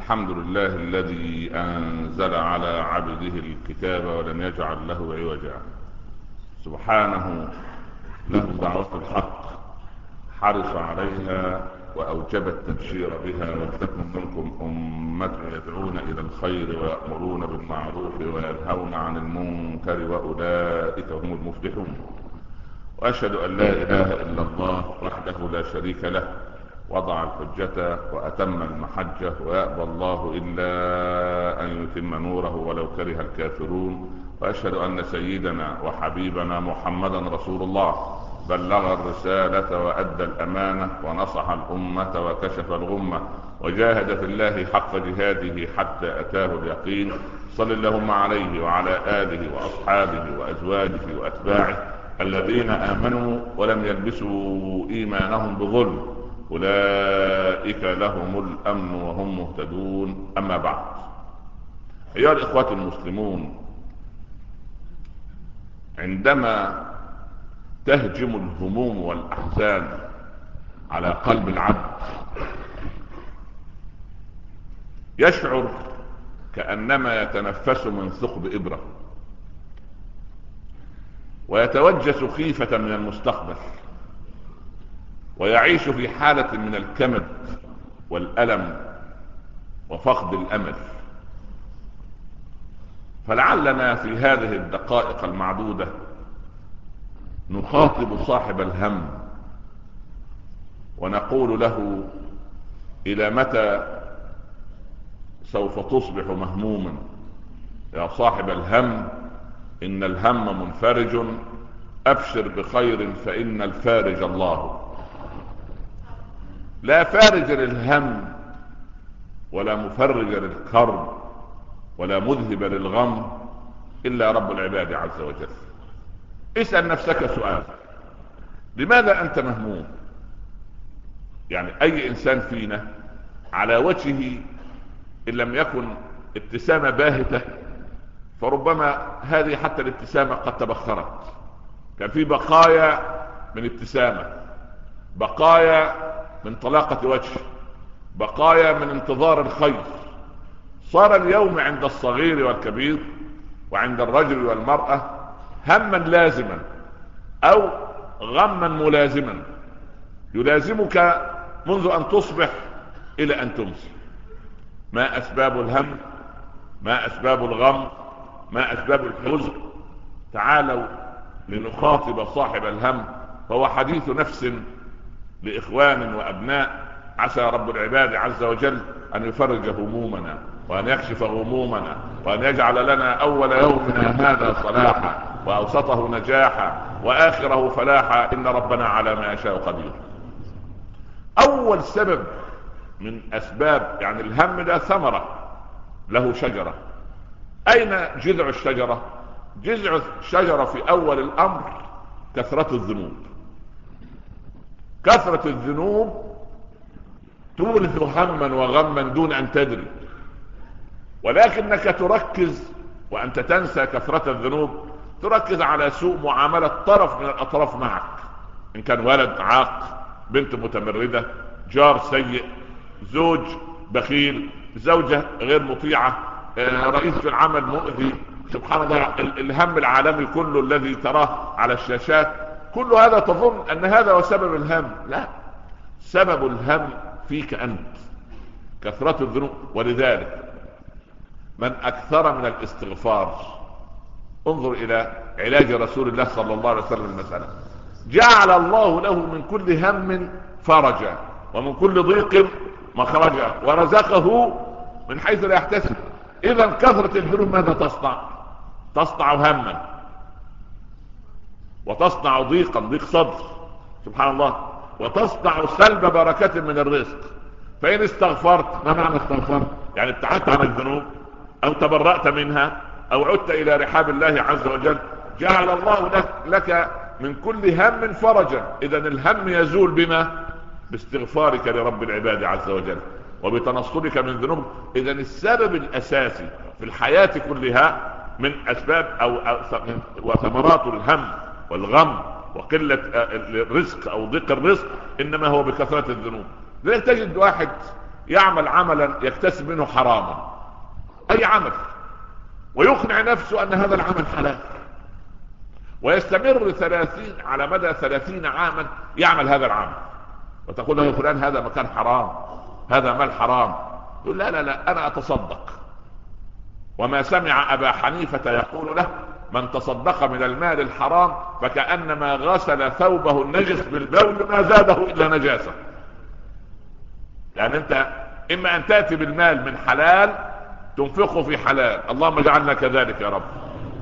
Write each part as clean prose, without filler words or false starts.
الحمد لله الذي أنزل على عبده الكتاب ولم يجعل له عوجا. سبحانه له دعوة الحق، حرص عليها وأوجب التبشير بها. ولتكن منكم أمة يدعون إلى الخير ويأمرون بالمعروف وينهون عن المنكر وأولئك هم المفلحون. وأشهد أن لا إله إلا الله وحده لا شريك له، وضع الحجة وأتم المحجة، ويأبى الله إلا أن يتم نوره ولو كره الكافرون. وأشهد أن سيدنا وحبيبنا محمدا رسول الله، بلغ الرسالة وأدى الأمانة ونصح الأمة وكشف الغمة، وجاهد في الله حق جهاده حتى أتاه اليقين. صل اللهم عليه وعلى آله وأصحابه وأزواجه وأتباعه الذين آمنوا ولم يلبسوا إيمانهم بظلم، أولئك لهم الأمن وهم مهتدون. أما بعد، أيها الإخوة المسلمون، عندما تهجم الهموم والأحزان على قلب العبد يشعر كأنما يتنفس من ثقب إبرة، ويتوجس خيفة من المستقبل، ويعيش في حالة من الكمد والألم وفقد الأمل. فلعلنا في هذه الدقائق المعدودة نخاطب صاحب الهم ونقول له: إلى متى سوف تصبح مهموما يا صاحب الهم؟ إن الهم منفرج، أبشر بخير فإن الفارج الله. لا فارج للهم ولا مفرج للكرب ولا مذهب للغم إلا رب العباد عز وجل. اسأل نفسك سؤال: لماذا أنت مهموم؟ يعني أي إنسان فينا على وجهه إن لم يكن ابتسامة باهتة، فربما هذه حتى الابتسامة قد تبخرت، كان في بقايا من ابتسامة، بقايا من طلاقة وجه، بقايا من انتظار الخير. صار اليوم عند الصغير والكبير وعند الرجل والمرأة هما لازما أو غما ملازما يلازمك منذ أن تصبح إلى أن تمسي. ما أسباب الهم؟ ما أسباب الغم؟ ما أسباب الحزن؟ تعالوا لنخاطب صاحب الهم، فهو حديث نفس لإخوان وأبناء. عسى رب العباد عز وجل أن يفرج همومنا وأن يكشف غمومنا وأن يجعل لنا أول يومنا هذا صلاحا وأوسطه نجاحا وآخره فلاحا، إن ربنا على ما يشاء قدير. أول سبب من أسباب يعني الهم ده ثمرة له شجرة. أين جذع الشجرة؟ جذع الشجرة في أول الأمر كثرة الذنوب. كثرة الذنوب تورث هما وغما دون أن تدري، ولكنك تركز وأنت تنسى كثرة الذنوب، تركز على سوء معاملة طرف من الأطراف معك، إن كان ولد عاق، بنت متمردة، جار سيء، زوج بخيل، زوجة غير مطيعة، رئيس في العمل مؤذي. سبحان الله، الهم العالمي كله الذي تراه على الشاشات، كل هذا تظن أن هذا هو سبب الهم. لا، سبب الهم فيك أنت، كثرة الذنوب. ولذلك من أكثر من الاستغفار، انظر إلى علاج رسول الله صلى الله عليه وسلم المسألة: جعل الله له من كل هم فرجا ومن كل ضيق مخرجا ورزقه من حيث لا يحتسب. إذا كثرة الذنوب ماذا تصنع؟ تصنع هما وتصنع ضيقا، ضيق صدر، سبحان الله، وتصنع سلب بركة من الرزق. فإن استغفرت، ما معنى استغفرت؟ يعني ابتعدت عن الذنوب أو تبرأت منها أو عدت إلى رحاب الله عز وجل، جعل الله لك من كل هم فرجا. إذا الهم يزول بما؟ باستغفارك لرب العباد عز وجل وبتنصلك من ذنوب. إذا السبب الأساسي في الحياة كلها من أسباب أو وثمرات الهم والغم وقلة الرزق أو ضيق الرزق إنما هو بكثرة الذنوب. لذلك تجد واحد يعمل عملا يكتسب منه حراما، اي عمل، ويقنع نفسه ان هذا العمل حلال، ويستمر على مدى 30 عاما يعمل هذا العمل، وتقول له يا فلان هذا مكان حرام، هذا مال حرام، يقول لا لا لا انا اتصدق. وما سمع ابا حنيفة يقول له من تصدق من المال الحرام فكأنما غسل ثوبه النجس بالبول ما زاده الا نجاسة. يعني انت اما ان تأتي بالمال من حلال تنفقه في حلال، اللهم اجعلنا كذلك يا رب،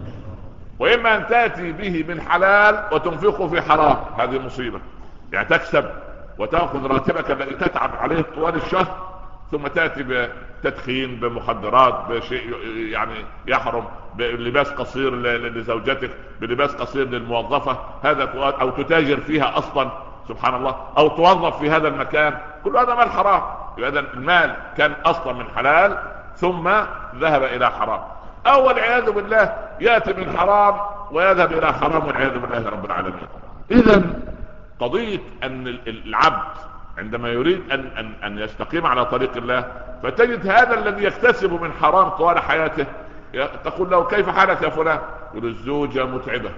واما ان تأتي به من حلال وتنفقه في حرام، هذه مصيبة. يعني تكسب وتأخذ راتبك الذي تتعب عليه طوال الشهر، ثم تأتي بتدخين، بمخدرات، بشيء يعني يحرم، بلباس قصير لزوجتك، بلباس قصير للموظفة، هذا او تتاجر فيها اصلا سبحان الله، او توظف في هذا المكان، كل هذا مال حرام. اذا المال كان اصلا من حلال ثم ذهب الى حرام، او والعياذ بالله ياتي من حرام ويذهب الى حرام والعياذ بالله رب العالمين. اذا قضية ان العبد عندما يريد ان يستقيم على طريق الله، فتجد هذا الذي يكتسب من حرام طوال حياته، تقول له كيف حالك يا فلان؟ يقول الزوجة متعبة،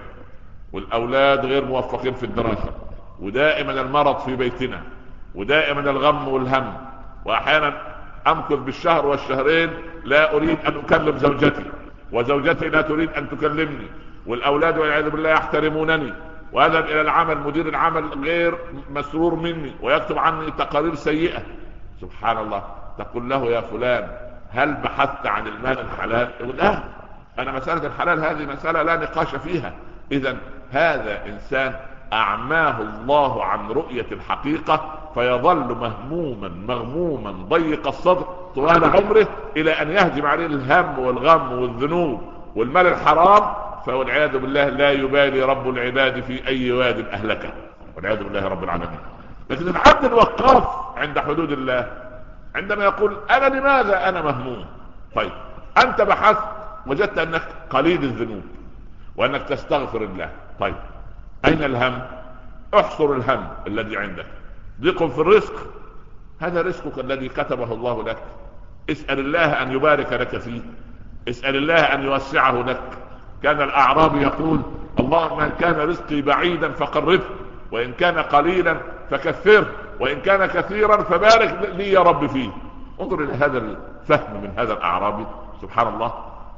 والاولاد غير موفقين في الدراسة، ودائما المرض في بيتنا، ودائما الغم والهم، واحيانا امكث بالشهر والشهرين لا اريد ان اكلم زوجتي، وزوجتي لا تريد ان تكلمني، والاولاد والعياذ بالله يحترمونني، واذهب الى العمل مدير العمل غير مسرور مني ويكتب عني تقارير سيئة. سبحان الله. تقول له يا فلان هل بحثت عن المال الحلال؟ يقول لا، انا مسألة الحلال هذه مسألة لا نقاش فيها. اذا هذا انسان اعماه الله عن رؤية الحقيقة، فيظل مهموما مغموما ضيق الصدر طوال عمره الى ان يهجم عليه الهم والغم والذنوب والمال الحرام، فالعياذ بالله لا يبالي رب العباد في اي واد اهلكه والعياذ بالله رب العالمين. لكن العبد الوقاف عند حدود الله عندما يقول انا لماذا انا مهموم؟ طيب انت بحثت وجدت انك قليل الذنوب وانك تستغفر الله، طيب اين الهم؟ احصر الهم الذي عندك. ضيق في الرزق، هذا رزقك الذي كتبه الله لك، اسأل الله ان يبارك لك فيه، اسأل الله ان يوسعه لك. كان الاعرابي يقول اللهم ان كان رزقي بعيدا فقربه، وان كان قليلا فكثره، وان كان كثيرا فبارك لي يا رب فيه. انظر الى هذا الفهم من هذا الاعرابي سبحان الله.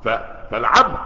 فالعبد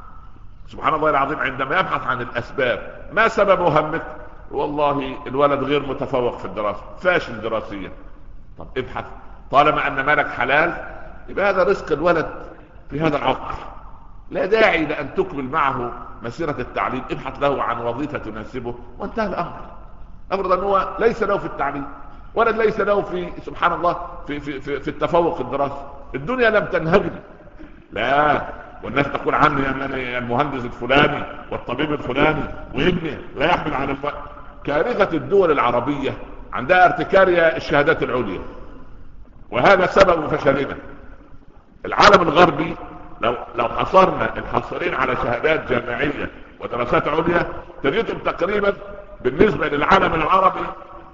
سبحان الله العظيم عندما يبحث عن الاسباب، ما سبب همك؟ والله الولد غير متفوق في الدراسة، فاشل دراسيا. طب ابحث، طالما ان مالك حلال يبقى هذا رزق الولد في هذا العقل، لا داعي لان تكمل معه مسيرة التعليم، ابحث له عن وظيفة تناسبه وانتهى الامر. افرض ان هو ليس له في التعليم، ولد ليس له في سبحان الله في التفوق الدراسي، الدنيا لم تنهجني، لا، والناس تقول عني انني المهندس الفلاني والطبيب الفلاني، وابني لا يحمل على كارثة الدول العربية عندها ارتكارية الشهادات العليا، وهذا سبب فشلنا. العالم الغربي لو حصرنا الحاصلين على شهادات جامعية ودراسات عليا تجدهم تقريبا بالنسبة للعالم العربي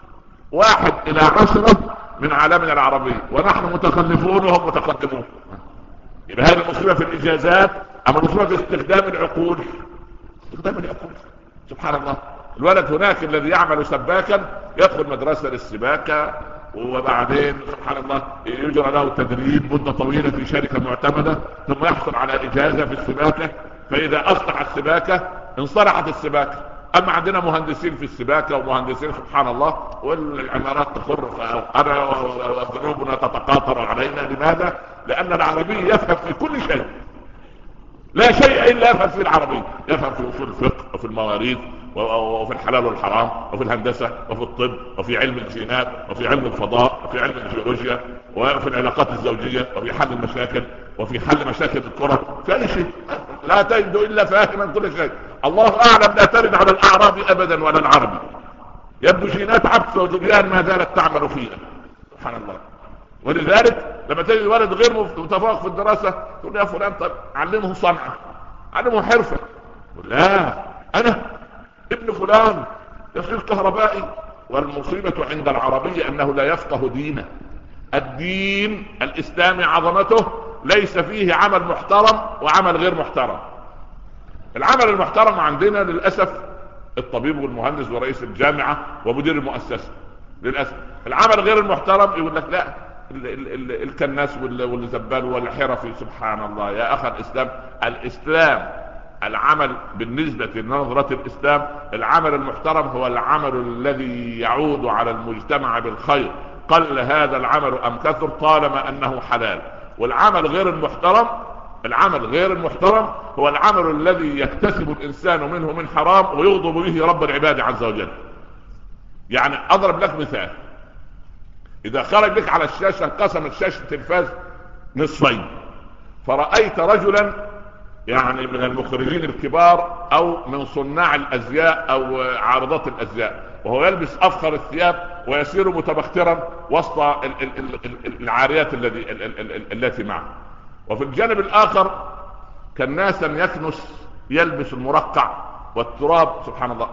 1 إلى 10 من عالمنا العربي، ونحن متخلفون وهم متقدمون. يبقى هذه المصيبة في الإجازات، أما المصيبة في استخدام العقول. سبحان الله. الولد هناك الذي يعمل سباكا يدخل مدرسة للسباكة، وبعدين سبحان الله يجرى له تدريب مدة طويلة في شركة معتمدة، ثم يحصل على إجازة في السباكة، فإذا أصلح السباكة انصلحت السباكة. أما عندنا مهندسين في السباكة ومهندسين سبحان الله والعمارات تخر وذنوبنا تتقاطر علينا. لماذا؟ لأن العربي يفهم في كل شيء، لا شيء إلا يفهم في العربي، يفهم في أصول الفقه وفي المواريث وفي الحلال والحرام وفي الهندسة وفي الطب وفي علم الجينات وفي علم الفضاء وفي علم الجيولوجيا وفي العلاقات الزوجية وفي حل المشاكل وفي حل مشاكل الكرة، في أي شيء لا تجد إلا فاهما كل شيء. الله أعلم لا ترد على الأعرابي أبدا ولا العربي، يبدو جينات عبث وجديان ما زالت تعمل فيها سبحان الله. ولذلك لما تجد ولد غير متفوق في الدراسة تقول يا فلان طب علمه صنعة، علمه حرفة. لا، أنا ابن فلان يصير كهربائي. والمصيبة عند العربية أنه لا يفقه دينه، الدين الاسلامي عظمته ليس فيه عمل محترم وعمل غير محترم. العمل المحترم عندنا للأسف الطبيب والمهندس ورئيس الجامعة ومدير المؤسسة للأسف. العمل غير المحترم يقول لك لا الكناس والزبال والحرفي. سبحان الله يا أخي، الإسلام العمل بالنسبة لنظرة الإسلام، العمل المحترم هو العمل الذي يعود على المجتمع بالخير، قل هذا العمل أم كثر طالما أنه حلال. والعمل غير المحترم، العمل غير المحترم هو العمل الذي يكتسب الإنسان منه من حرام ويغضب به رب العباد عز وجل. يعني أضرب لك مثال، إذا خرج بك على الشاشة، انقسمت شاشة التلفاز نصفين، فرأيت رجلا يعني من المخرجين الكبار أو من صناع الأزياء أو عارضات الأزياء، وهو يلبس أفخر الثياب ويسير متبخترا وسط العاريات التي معه، وفي الجانب الآخر كالناسا يكنس يلبس المرقع والتراب. سبحان الله،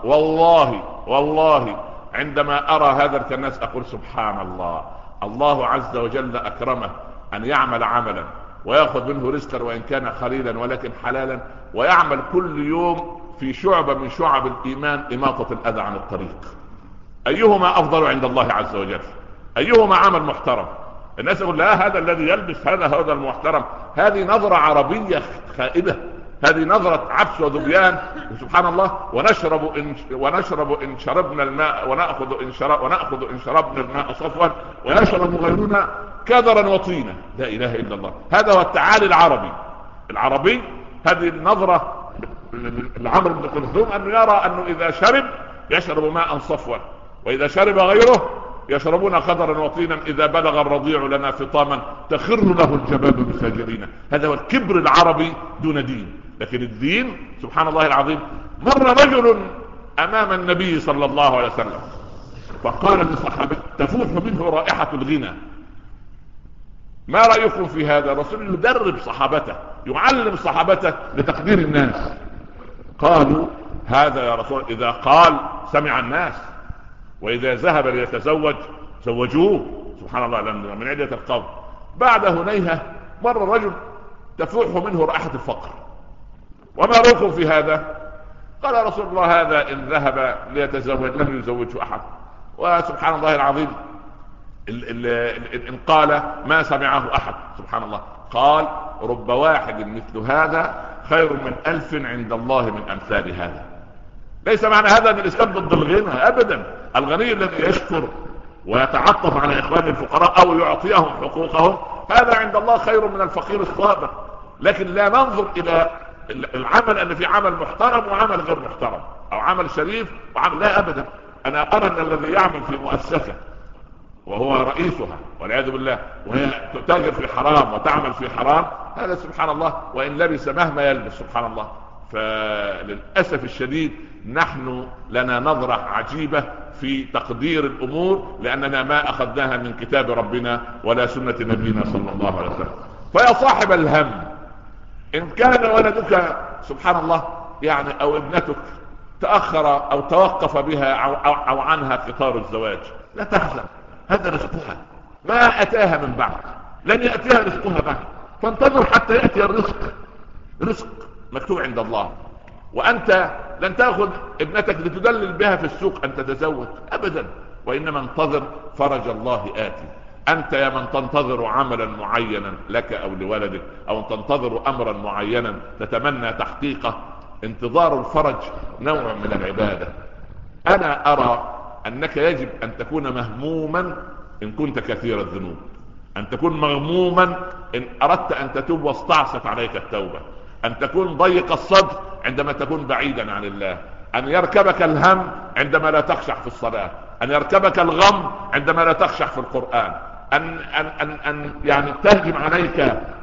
والله عندما أرى هذا الكناس أقول سبحان الله، الله عز وجل أكرمه أن يعمل عملا ويأخذ منه رزقا وإن كان قليلا ولكن حلالا، ويعمل كل يوم في شعبة من شعب الإيمان إماطة الأذى عن الطريق. أيهما أفضل عند الله عز وجل؟ أيهما عمل محترم؟ الناس يقول لا هذا الذي يلبس هذا المحترم. هذه نظرة عربية خائبة، هذه نظرة عبس وذبيان. سبحان الله، ونشرب إن شربنا الماء ونأخذ إن شربنا الماء صفوا ونشرب غيرنا كدرا وطينا. لا إله إلا الله. هذا هو التعالي العربي. هذه النظرة لعمرو بن كلثوم أنه يرى أنه إذا شرب يشرب ماء صفوا، وإذا شرب غيره يشربون قدرا وطينا، إذا بلغ الرضيع لنا فطاما تخر له الجباب بساجدين. هذا هو الكبر العربي دون دين. لكن الدين سبحان الله العظيم. مر رجل أمام النبي صلى الله عليه وسلم فقال لصحابته تفوح منه رائحة الغنى، ما رأيكم في هذا؟ الرسول يدرب صحابته، يعلم صحابته لتقدير الناس. قالوا هذا يا رسول إذا قال سمع الناس، وإذا ذهب ليتزوج زوجوه. سبحان الله من عدة القوم. بعد هنيهة مر رجل تفوح منه رائحة الفقر، وما رأيكم في هذا؟ قال يا رسول الله هذا إن ذهب ليتزوج لم يزوجه أحد. وسبحان الله العظيم إن قال ما سمعه أحد. سبحان الله. قال رب واحد مثل هذا خير من 1000 عند الله من أمثال هذا. ليس معنى هذا أن الإسلام ضد الغنى أبدا. الغني الذي يشكر ويتعطف على إخوان الفقراء أو يعطيهم حقوقهم هذا عند الله خير من الفقير الصابر. لكن لا ننظر إلى العمل أن في عمل محترم وعمل غير محترم، أو عمل شريف وعمل لا أبدا. أنا أرى أن الذي يعمل في مؤسسة وهو رئيسها والعياذ بالله وهي تتاجر في حرام وتعمل في حرام، هذا سبحان الله وإن لبس مهما يلبس. سبحان الله. فللأسف الشديد نحن لنا نظرة عجيبة في تقدير الأمور، لأننا ما أخذناها من كتاب ربنا ولا سنة نبينا صلى الله عليه وسلم. فيا صاحب الهم، إن كان ولدك سبحان الله يعني أو ابنتك تأخر أو توقف بها أو عنها قطار الزواج، لا تحزن، هذا رزقها، ما أتاها من بعد، لن يأتيها رزقها بعد، فانتظر حتى يأتي الرزق. رزق مكتوب عند الله، وأنت لن تأخذ ابنتك لتدلل بها في السوق أن تتزوج أبدا، وإنما انتظر فرج الله آتي. أنت يا من تنتظر عملا معينا لك أو لولدك، أو تنتظر أمرا معينا تتمنى تحقيقه، انتظار الفرج نوع من العبادة. أنا أرى أنك يجب أن تكون مهموما إن كنت كثير الذنوب، أن تكون مغموما إن أردت أن تتوب واستعصت عليك التوبة، أن تكون ضيق الصدر عندما تكون بعيدا عن الله، أن يركبك الهم عندما لا تخشع في الصلاة، أن يركبك الغم عندما لا تخشع في القرآن، أن يعني تهجم عليك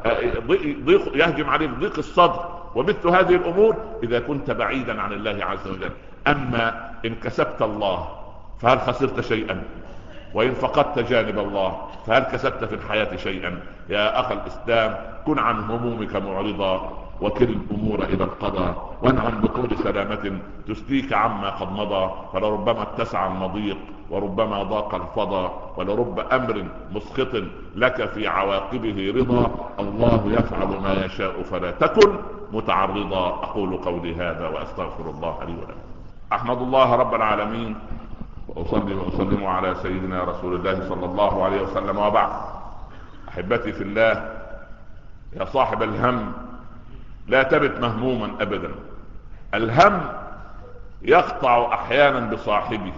يهجم عليك ضيق الصدر ومثل هذه الأمور إذا كنت بعيدا عن الله عز وجل. أما إن كسبت الله فهل خسرت شيئا؟ وإن فقدت جانب الله فهل كسبت في الحياة شيئا؟ يا أخ الإسلام كن عن همومك معرضا، وكل الامور الى القضاء، وانعم بطول سلامة تسليك عما قد مضى، فلربما اتسع المضيق وربما ضاق الفضا، ولرب امر مسخط لك في عواقبه رضا. الله يفعل ما يشاء فلا تكن متعرضا. اقول قولي هذا واستغفر الله لي ولكم. احمد الله رب العالمين واصلي واسلم على سيدنا رسول الله صلى الله عليه وسلم، وبعد. احبتي في الله، يا صاحب الهم لا تبت مهموما ابدا. الهم يقطع احيانا بصاحبه،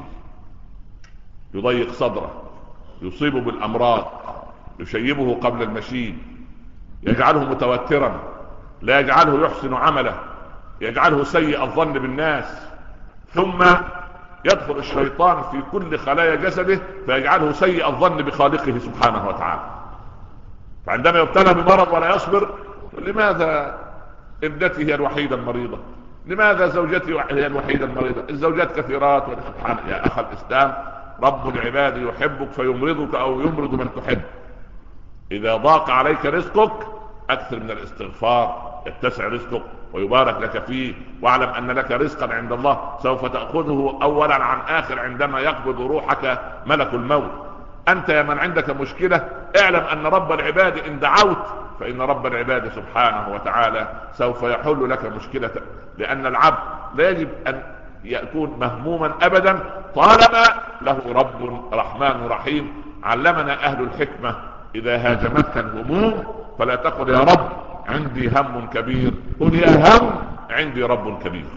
يضيق صدره، يصيبه بالامراض، يشيبه قبل المشيب، يجعله متوترا، لا يجعله يحسن عمله، يجعله سيء الظن بالناس، ثم يدخل الشيطان في كل خلايا جسده فيجعله سيء الظن بخالقه سبحانه وتعالى. فعندما يبتلى بمرض ولا يصبر، لماذا ابنتي هي الوحيدة المريضة؟ لماذا زوجتي هي الوحيدة المريضة؟ الزوجات كثيرات. سبحان يا اخ الاسلام، رب العباد يحبك فيمرضك او يمرض من تحب. اذا ضاق عليك رزقك اكثر من الاستغفار، يتسع رزقك ويبارك لك فيه، واعلم ان لك رزقا عند الله سوف تأخذه اولا عن اخر عندما يقبض روحك ملك الموت. انت يا من عندك مشكلة اعلم ان رب العباد ان دعوت فان رب العباد سبحانه وتعالى سوف يحل لك مشكلتك، لان العبد لا يجب ان يكون مهموما ابدا طالما له رب رحمن رحيم. علمنا اهل الحكمة اذا هاجمتك الهموم فلا تقل يا رب عندي هم كبير، قل يا هم عندي رب كبير.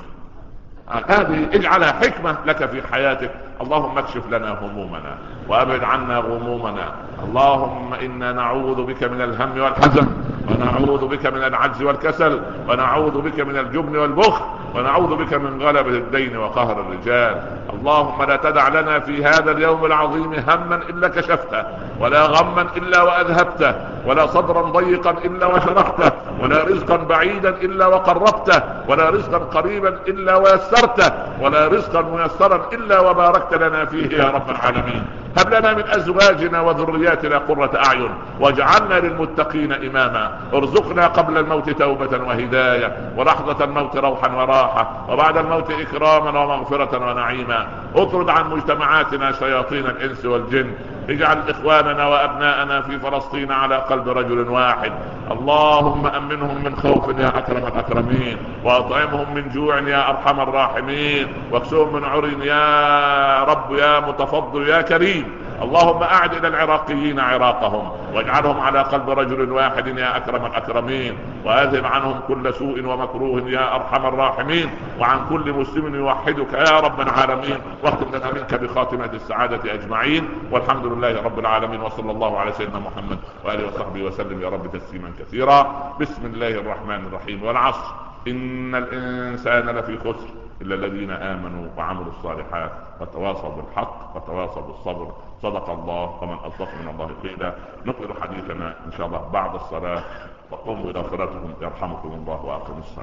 هذه اجعلها حكمة لك في حياتك. اللهم اكشف لنا همومنا وابعد عنا غمومنا. اللهم انا نعوذ بك من الهم والحزن، ونعوذ بك من العجز والكسل، ونعوذ بك من الجبن والبخل، ونعوذ بك من غلبة الدين وقهر الرجال. اللهم لا تدع لنا في هذا اليوم العظيم هما الا كشفته، ولا غما الا واذهبته، ولا صدرا ضيقا الا وشرحته، ولا رزقا بعيدا الا وقربته، ولا رزقا قريبا الا ويسرته، ولا رزقا ميسرا الا وباركت لنا فيه يا رب العالمين. هب لنا من ازواجنا وذرياتنا قرة اعين واجعلنا للمتقين اماما. ارزقنا قبل الموت توبة وهداية، ولحظة الموت روحا وراحة، وبعد الموت اكراما ومغفرة ونعيما. اطرد عن مجتمعاتنا شياطين الانس والجن. اجعل اخواننا وابناءنا في فلسطين على قلب رجل واحد. اللهم امنهم من خوف يا اكرم الاكرمين، واطعمهم من جوع يا ارحم الراحمين، واكسوهم من عري يا رب يا متفضل يا كريم. اللهم اعد الى العراقيين عراقهم، واجعلهم على قلب رجل واحد يا اكرم الاكرمين، واذهب عنهم كل سوء ومكروه يا ارحم الراحمين، وعن كل مسلم يوحدك يا رب العالمين. واختم لنا منك بخاتمة السعادة اجمعين، والحمد لله رب العالمين، وصلى الله على سيدنا محمد واله وصحبه وسلم يا رب تسليما كثيرا. بسم الله الرحمن الرحيم. والعصر ان الانسان لفي خسر الا الذين امنوا وعملوا الصالحات وتواصوا بالحق وتواصوا بالصبر. صدق الله، ومن اصدق من الله قيلا. نكمل حديثنا ان شاء الله بعد الصلاة، وقوموا الى صلاتكم يرحمكم الله واقيموا الصلاة.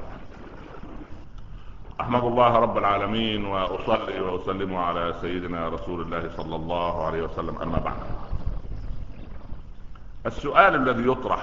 احمد الله رب العالمين واصلي واسلم على سيدنا رسول الله صلى الله عليه وسلم، اما بعد. السؤال الذي يطرح: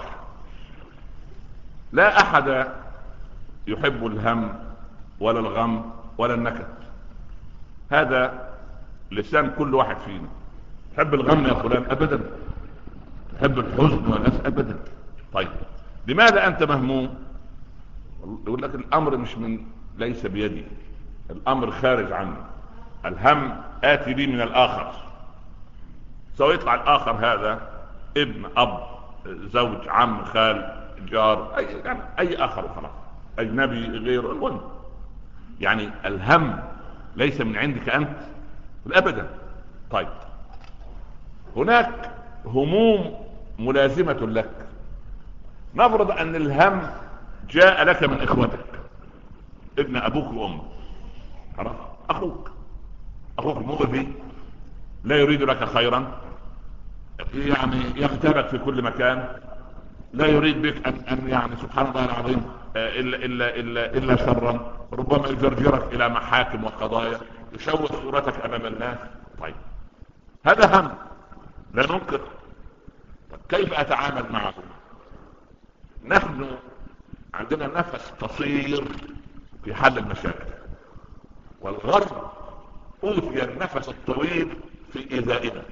لا احد يحب الهم ولا الغم ولا النكد، هذا لسان كل واحد فينا. تحب الغم يا فلان؟ ابدا. تحب الحزن والأسى؟ ابدا. طيب لماذا انت مهموم؟ يقول لك الامر مش ليس بيدي، الامر خارج عني. الهم آتي لي من الاخر، سواء يطلع الاخر هذا ابن، اب، زوج، عم، خال، جار، اي اخر وخلاص، اجنبي، غيره، المهم. يعني الهم ليس من عندك انت ابدا. طيب هناك هموم ملازمة لك. نفرض ان الهم جاء لك من اخوتك، ابن ابوك وامك، خلاص، اخوك المؤذي لا يريد لك خيرا، يعني يغتابك في كل مكان، لا يريد بك ان يعني سبحان الله العظيم الا شرا، ربما يجرجرك الى محاكم وقضايا، يشوه صورتك امام الناس. طيب هذا هم لا ننكر. كيف اتعامل معه؟ نحن عندنا عندنا نفس قصير في حل المشاكل، والغرب اوتي النفس الطويل في ايذائنا.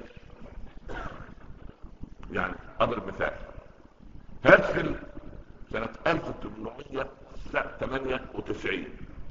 يعني اضرب مثال، هرتزل سنة 1798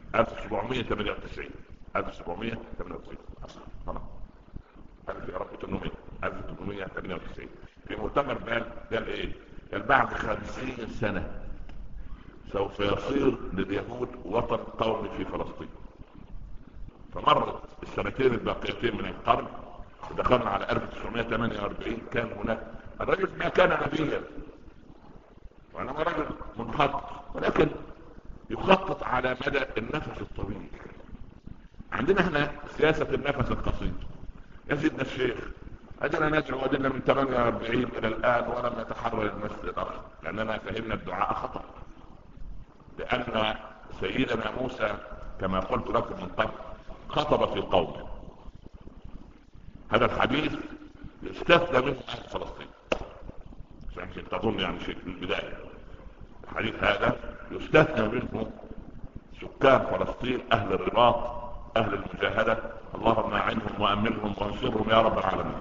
في مؤتمر بال قال ايه؟ قال بعد 50 سنة سوف يصير لليهود وطن قومي في فلسطين. فمرت السنتين الباقيتين من القرن ودخلنا على 1948. كان هناك الرجل ما كان نبيا وانما رجل منخطط، ولكن يخطط على مدى النفس الطويل. عندنا هنا سياسة النفس القصير. يا سيدنا الشيخ أجلنا ندعو أدلنا من 48 إلى الآن ولم يتحرر المسجد الأقصى، لأننا فهمنا الدعاء خطأ. لأن سيدنا موسى كما قلت لكم من قبل خطب في قومه. هذا الحديث يستثنى منه أهل فلسطين، عشان تظن يعني شيء في البداية. الحديث هذا يستثنى منه سكان فلسطين، أهل الرباط، أهل المجاهدة. اللهم أعنهم وأمنهم وانصرهم يا رب العالمين.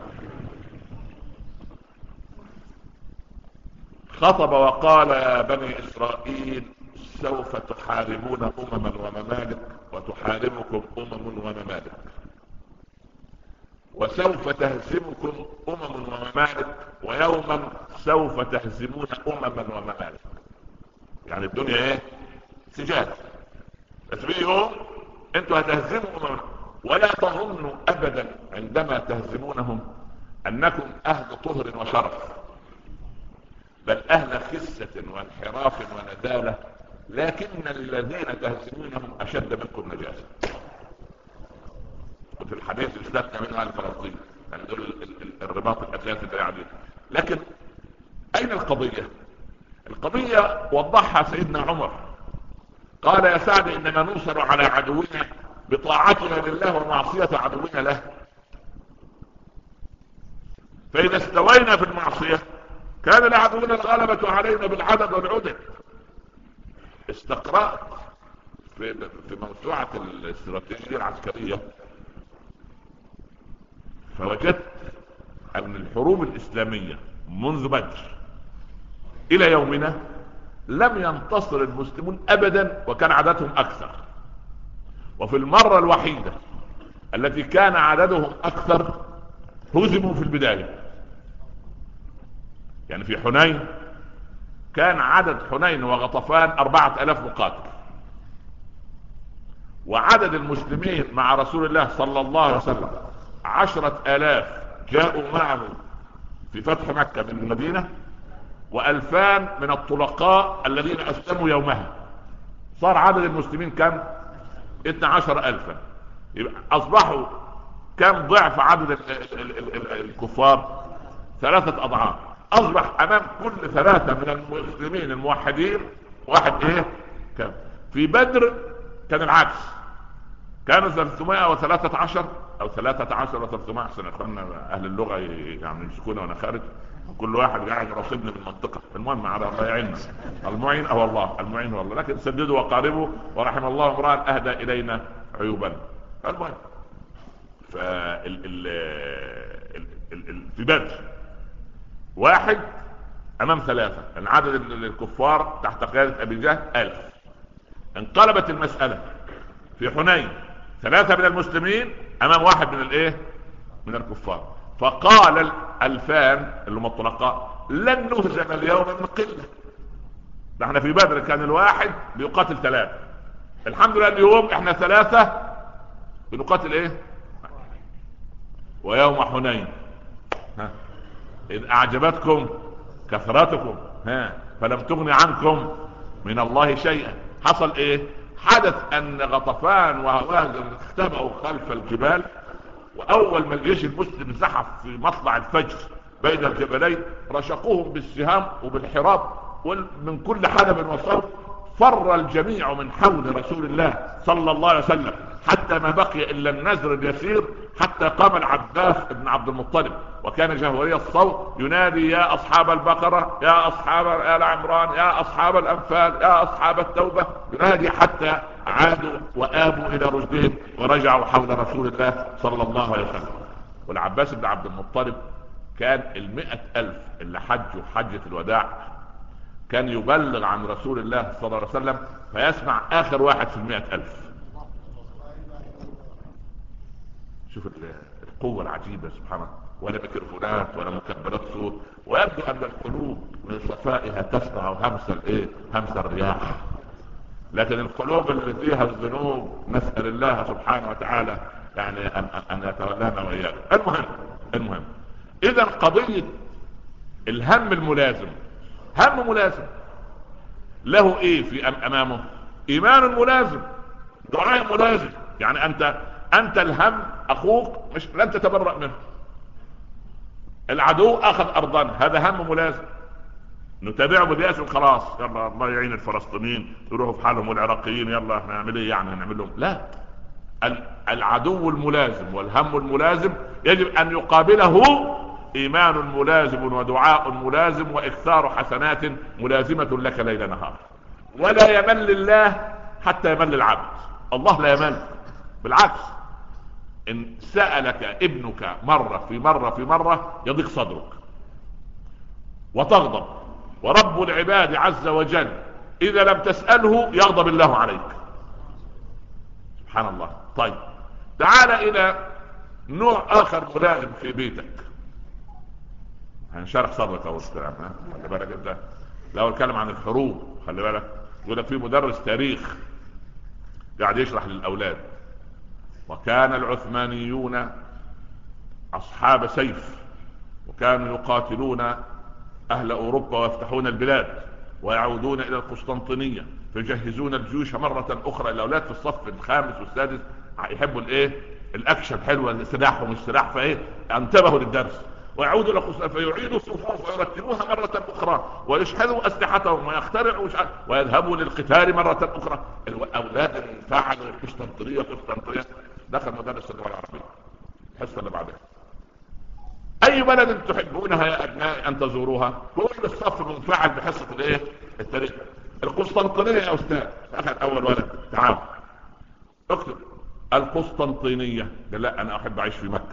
خطب وقال يا بني إسرائيل سوف تحاربون أمما وممالك وتحاربكم أمم وممالك، وسوف تهزمكم أمم وممالك، ويوما سوف تهزمون أمما وممالك. يعني الدنيا ايه؟ سجال. بس في يوم انتوا هتهزموا أمم، ولا تظنوا أبدا عندما تهزمونهم أنكم أهل طهر وشرف، بل أهل خسة وانحراف وندالة، لكن الذين تهزمونهم أشد منكم نجاسة. وفي الحديث استثنى من أهل فلسطين، يعني دول الرباط الأساسي ده يعني. لكن أين القضية؟ القضية وضحها سيدنا عمر، قال يا سعد إننا ننصر على عدونا بطاعتنا لله ومعصية عدونا له، فإذا استوينا في المعصية كان لعدونا الغلبة علينا بالعدد والعدد. استقرأت في موسوعة الاستراتيجية العسكرية فوجدت أن الحروب الإسلامية منذ بدر إلى يومنا لم ينتصر المسلمون أبدا وكان عددهم أكثر. وفي المرة الوحيدة التي كان عددهم أكثر هزموا في البداية. يعني في حنين كان عدد حنين وغطفان 4000 مقاتل، وعدد المسلمين مع رسول الله صلى الله عليه وسلم 10,000 جاءوا معه في فتح مكة من المدينة، و2000 من الطلقاء الذين أسلموا يومها. صار عدد المسلمين كم؟ 12,000. يبقى أصبحوا كم ضعف عدد الكفار؟ 3 أضعاف. أصبح أمام كل 3 من المسلمين الموحدين واحد إيه؟ كم؟ في بدر كان العكس، كانوا 313 أو 13 و300. أحسن أخوانا أهل اللغة يعني يمسكونا وأنا خارج، كل واحد قاعد يراصدني بالمنطقة. المهم على الله يعيننا، المعين أو الله، المعين والله، لكن سددوا وقاربوا ورحم الله امرأ أهدى إلينا عيوبا. المهم في بدر واحد أمام 3، عدد الكفار تحت قيادة أبي جهل 1000. انقلبت المسألة في حنين، 3 من المسلمين أمام 1 من الإيه؟ من الكفار. فقال 2000 اللي هم الطلقاء لن نهزم اليوم من قلة. احنا في بدر كان الواحد بيقاتل 3، الحمد لله اليوم احنا 3 بنقاتل ايه؟ ويوم حنين إذ أعجبتكم كثرتكم فلم تغن عنكم من الله شيئا. حصل ايه؟ حدث ان غطفان وهوازن اختبأوا خلف الجبال، واول ما الجيش المسلم زحف في مطلع الفجر بين الجبلين رشقوهم بالسهام وبالحراب ومن كل حدب وصوب. فر الجميع من حول رسول الله صلى الله عليه وسلم حتى ما بقي الا النزر اليسير، حتى قام العباس بن عبد المطلب وكان جهوري الصوت ينادي: يا اصحاب البقرة، يا اصحاب آل عمران، يا اصحاب الانفال، يا اصحاب التوبة، ينادي حتى عادوا وآبوا الى رشدهم ورجعوا حول رسول الله صلى الله عليه وسلم. والعباس بن عبد المطلب كان 100,000 اللي حجوا حجة الوداع كان يبلغ عن رسول الله صلى الله عليه وسلم، فيسمع اخر واحد في 100,000. شوف القوة العجيبة سبحانه، ولا ميكروفونات ولا مكبرات صوت، ويبدو ان القلوب من صفائها تسمع همس الرياح. لكن القلوب اللي فيها الذنوب نسأل الله سبحانه وتعالى يعني ان يتولانا واياكم. المهم اذا قضية الهم الملازم، هم ملازم له ايه في امامه؟ ايمان ملازم، دعاء ملازم. يعني انت الهم اخوك مش لن تتبرأ منه، العدو اخذ ارضنا، هذا هم ملازم نتابعه بيأس خلاص، يلا الله يعين الفلسطينيين يروحوا في حالهم والعراقيين، يلا احنا نعمل ايه يعني نعمل لهم؟ لا، العدو الملازم والهم الملازم يجب ان يقابله ايمان ملازم ودعاء ملازم واكثار حسنات ملازمة لك ليل نهار. ولا يمل الله حتى يمل العبد، الله لا يمل، بالعكس ان سألك ابنك مرة في مرة يضيق صدرك وتغضب، ورب العباد عز وجل اذا لم تسأله يغضب الله عليك، سبحان الله. طيب تعال الى نوع اخر ملازم في بيتك، هنشرح صدرك اول كلام. خلي بالك انت لو اتكلم عن الحروب، خلي بالك يقول لك في مدرس تاريخ قاعد يشرح للاولاد: وكان العثمانيون اصحاب سيف، وكانوا يقاتلون اهل اوروبا ويفتحون البلاد ويعودون الى القسطنطينية فيجهزون الجيوش مرة اخرى. الاولاد في الصف الخامس والسادس يحبوا الاكشن، حلوة السلاح ومش سلاح، انتبهوا للدرس. ويعودوا الى فيعيدوا الصفوف ويرتبوها مرة اخرى ويشحذوا اسلحتهم ويخترعوا ويذهبوا للقتال مرة اخرى. الاولاد انفعلوا القسطنطينية. دخل مدرس اللغة العربية الحصة اللي بعدها: اي بلد تحبونها يا ابناء ان تزوروها؟ كل الصف منفعل بحصة التاريخ. القسطنطينية يا استاذ. اخذ اول ولد: تعال اكتب القسطنطينية. قال: لا انا احب اعيش في مكة.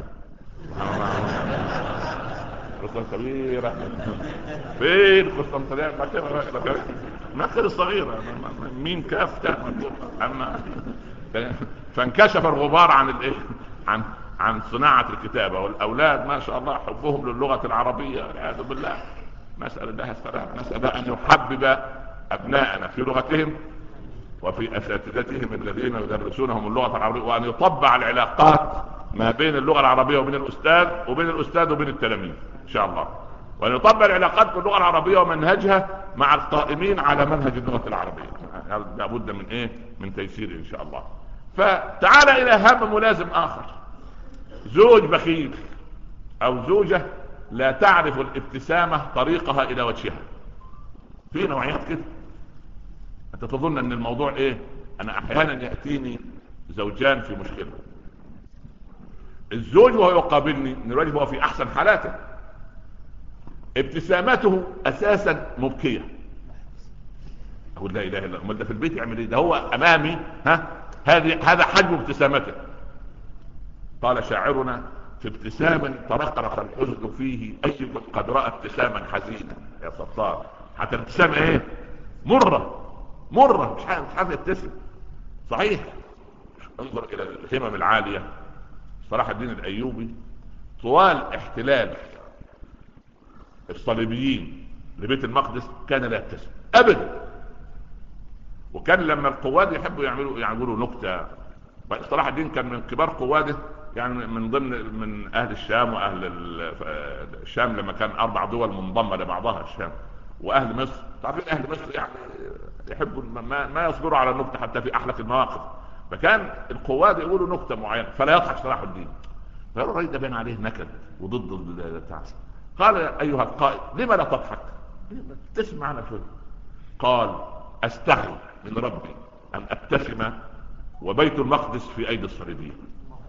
قصة كبيرة. فين قسطنطينية؟ مكة الصغيرة، مين كافة. اما فانكشف الغبار عن صناعة الكتابة. والاولاد ما شاء الله حبهم للغة العربية والعياذ بالله، نسأل الله السلامة، نسأل ان يحبب ابناءنا في لغتهم وفي اساتذتهم الذين يدرسونهم اللغة العربية، وان يطبع العلاقات ما بين اللغة العربية وبين الاستاذ وبين التلاميذ ان شاء الله، وان يطبع العلاقات باللغة العربية ومنهجها مع القائمين على منهج اللغة العربية. لابد من تيسير ان شاء الله. فتعال الى هم ملازم اخر: زوج بخيل او زوجة لا تعرف الابتسامة طريقها الى وجهها. في نوعيات كده. انت تظن ان الموضوع انا احيانا يأتيني زوجان في مشكلة، الزوج وهو يقابلني من الواجب هو في احسن حالاته، ابتسامته اساسا مبكية. اقول لا اله الا الله، ده في البيت يعمل ايه؟ ده هو امامي، هذا حجم ابتسامته. قال شاعرنا: في ابتسام ترقرق الحزن فيه اي قد رأى ابتساما حزينا. يا ستار، حتى الابتسامة مرة مش عارف يبتسم. صحيح. انظر الى الهمم العالية. صلاح الدين الايوبي طوال احتلال الصليبيين لبيت المقدس كان لا يبتسم ابدا. وكان لما القواد يحبوا يعملوا نكتة، صلاح الدين كان من كبار قواده، يعني من ضمن من اهل الشام واهل الشام لما كان 4 دول منضمة لبعضها، الشام واهل مصر. تعرفين اهل مصر يعني يحبوا ما يصبروا على النكتة حتى في احلك المواقف. فكان القواد يقولوا نكتة معينة فلا يضحك صلاح الدين، فقالوا الرجل ده بين عليه نكد وضد البتاع. قال: ايها القائد لما لا تضحك؟ تسمع معنا شوي. قال: استحي من ربي ان ابتسم وبيت المقدس في ايدي الصليبيين.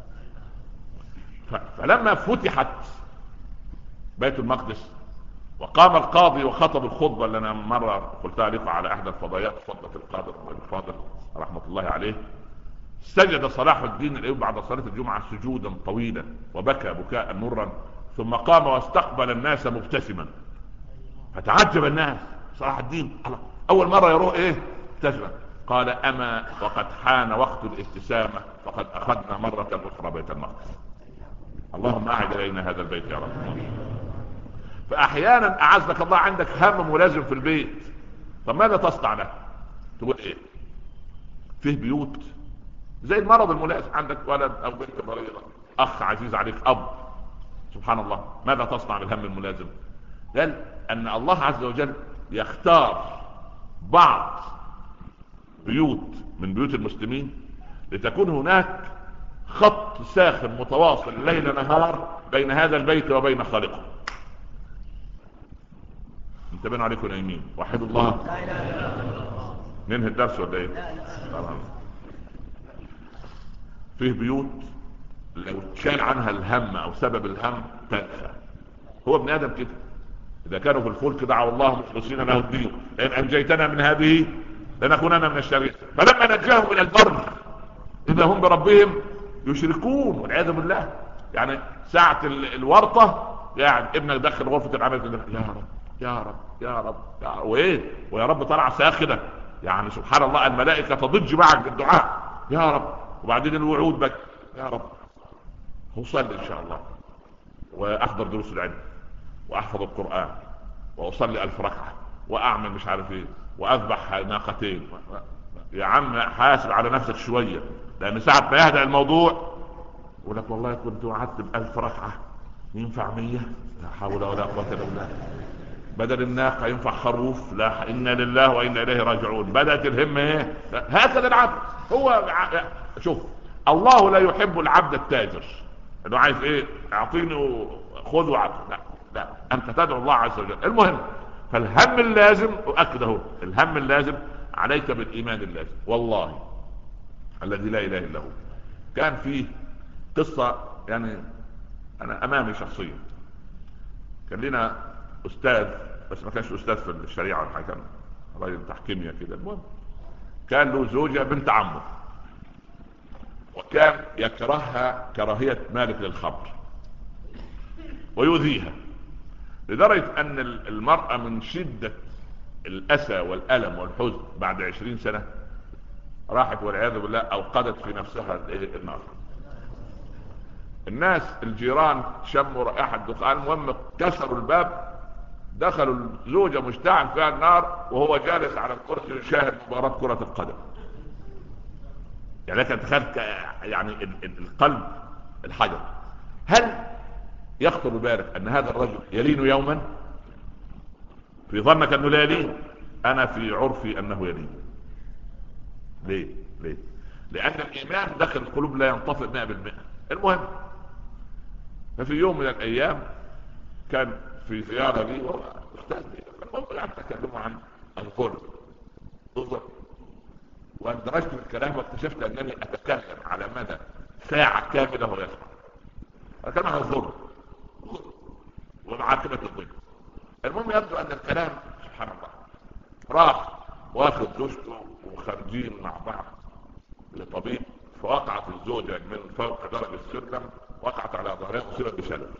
فلما فتحت بيت المقدس وقام القاضي وخطب الخطبة اللي انا مرة قلتها لكم على احدى الفضائيات، خطبة القاضي الفاضل رحمة الله عليه، سجد صلاح الدين الايوبي بعد صلاة الجمعة سجودا طويلا وبكى بكاء مرا، ثم قام واستقبل الناس مبتسما. فتعجب الناس، صلاح الدين اول مرة يروح مبتسما. قال اما وقد حان وقت الابتسامة فقد اخذنا مرة اخرى بيت المقدس. اللهم اعد الينا هذا البيت يا رب. فاحيانا اعزك الله عندك هم ملازم في البيت، طب ماذا تصنع له؟ تقول فيه بيوت زي المرض الملازم، عندك ولد او بنت مريضة، اخ عزيز عليك، اب، سبحان الله، ماذا تصنع بالهم الملازم؟ قال ان الله عز وجل يختار بعض بيوت من بيوت المسلمين لتكون هناك خط ساخن متواصل ليل نهار بين هذا البيت وبين خالقه. انتبهوا عليكم نايمين، وحدوا الله. ننهي الدرس ولا ايه؟ فيه بيوت لو تشال عنها الهم او سبب الهم تنسى. هو ابن ادم كده، اذا كانوا في الفلك دعوا الله مخلصين له الدين ان انجيتنا من هذه لنكونن من الشرير، فلما نجاهم الى البر اذا هم بربهم يشركون والعياذ بالله. يعني ساعة الورطة يعني ابنك دخل غرفة العمل، يا رب يا رب يا رب يا رب، ويا رب طلع ساخنة، يعني سبحان الله الملائكة تضج معك بالدعاء يا رب. وبعدين الوعود بك يا رب، أصلي إن شاء الله وأحضر دروس العلم وأحفظ القرآن وأصلي 1000 ركعة وأعمل مش عارف إيه وأذبح ناقتين. يا عم حاسب على نفسك شوية، لأن ساعة ما يهدأ الموضوع يقول لك والله كنت وعدت ب1000 ركعة ينفع 100، لا حول ولا قوة إلا بالله. بدل الناقة ينفع خروف، لا إنا لله وإنا إليه راجعون. بدأت الهمة هكذا العبد. هو شوف، الله لا يحب العبد التاجر انه عايز اعطيني خذ وعطي، لا لا، انت تدعو الله عز وجل. المهم، فالهم اللازم اؤكده، الهم اللازم عليك بالايمان اللازم. والله الذي لا اله الا هو، كان فيه قصة يعني انا امامي شخصيا. كان لنا استاذ، بس ما كانش استاذ في الشريعة ولا حاجة، كان راجل تحكيمية كده. المهم كان له زوجة بنت عمه، وكان يكرهها كراهية مالك للخمر ويؤذيها، لدرجة ان المرأة من شدة الاسى والالم والحزن بعد 20 سنة راحت والعياذ بالله اوقدت في نفسها النار. الناس الجيران شموا رائحة دخان، المهم كسروا الباب، دخلوا الزوجة مشتعل فيها النار وهو جالس على الكرسي يشاهد مباراة كرة القدم. يعني لك ان تخيل يعني القلب الحجر. هل يخطر ببالك ان هذا الرجل يلين يوما؟ في ظنك انه لا يلين، انا في عرفي انه يلين. ليه؟ لان الايمان داخل القلوب لا ينطفئ 100%. المهم، ففي يوم من الايام كان في زيارة لي واستاذ لي، المهم قعدت اكلمه عن الظلم، واندرجت في الكلام واكتشفت انني اتكلم على مدى ساعة كاملة وهو يسمع. اتكلم عن الظلم ومعاقبة الظلم. المهم يبدو ان الكلام سبحان الله راح واخد زوجته وخارجين مع بعض لطبيب، فوقعت الزوجة من فوق درج السلم، وقعت على ظهرها وصيرت بشلل.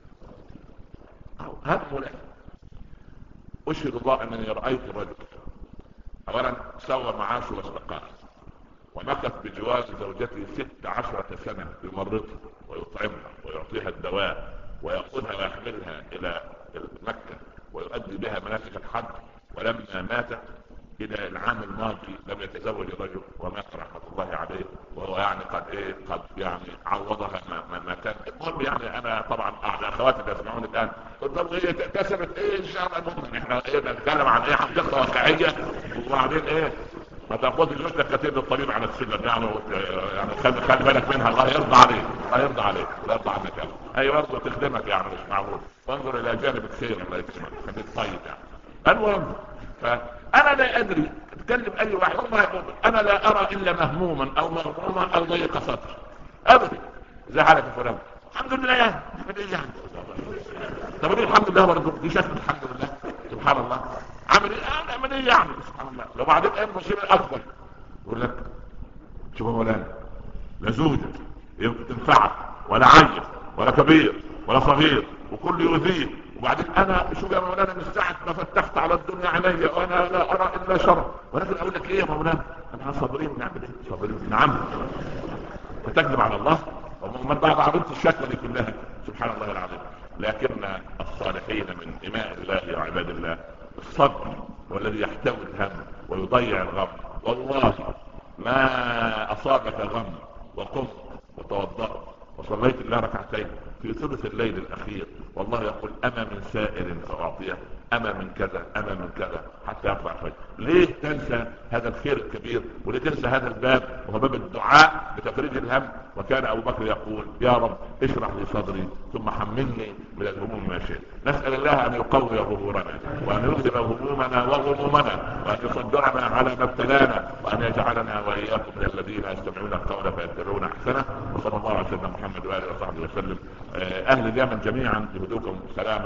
هم له. اشهد الله انني رايت الرجل اولا سوى معاشه واستقال، ومكث بجوار زوجته 16 سنة يمرضها ويطعمها ويعطيها الدواء ويأخذها ويحملها الى مكة ويؤدي بها مناسك الحج. ولما مات الى العام الماضي لم يتزوج الرجل ومات رحمة الله عليه، وهو يعني قد يعني عوضها ما كان. المهم يعني انا طبعا احد اخواتي اللي يسمعون الان قلت لهم كسبت ان شاء الله. المهم احنا نتكلم عن حقيقة واقعية، وبعدين ما تاخذش زوجتك كثير للطبيب على السلم يعني خلي بالك منها، الله يرضى عليك، الله يرضى عليك، الله يرضى عنك يعني. اي برضه تخدمك يعني مش معروف، وانظر الى جانب الخير الله يكرمك، خليك طيب يعني. المهم فانا لا ادري كلم اي واحد والله يقول انا لا ارى الا مهموما او مغموما او ضيق صدر ابدا. زي حالك يا فلان الحمد لله يعني نعمل ايه يعني؟ طب الحمد لله برضه دي شكل الحمد لله سبحان الله. عامل ايه؟ نعمل ايه يعني؟ سبحان الله. لو بعدين ايه المصيبه الاكبر؟ يقول لك شوف يا مولانا لا زوجة تنفعك ولا عيل ولا كبير ولا صغير وكل يؤذيه، وبعدين انا شوف يا مولانا من ساعه ما فتحت على الدنيا عيني وانا لا ارى الا شر، ولكن اقول لك ايه يا مولانا احنا صابرين نعمل ايه؟ صابرين نعم. فتكذب على الله ومن بعد عرضت الشكوى دي كلها سبحان الله العظيم. لكن الصالحين من إماء الله وعباد الله الصبر والذي يحتوي الهم ويضيع الغم. والله ما أصابك غم وقمت وتوضأت وصليت الله ركعتين في ثلث الليل الأخير والله يقول أما من سائر فأعطيه، أما من كذا، أما من كذا، حتى يطلع خير. ليه تنسى هذا الخير الكبير؟ وليه تنسى هذا الباب وهو باب الدعاء بتفريج الهم؟ وكان أبو بكر يقول يا رب اشرح لي صدري ثم حملني من الهموم ما شئت. نسأل الله أن يقوي ظهورنا وأن يذهب همومنا وغمومنا وأن يصدرنا على ما ابتلانا وأن يجعلنا وإياكم من الذين يستمعون القول فيتبعون أحسنه. وصلى الله على سيدنا محمد وآله وصحبه وسلم. أهل اليمن جميعا يهدوكم سلام.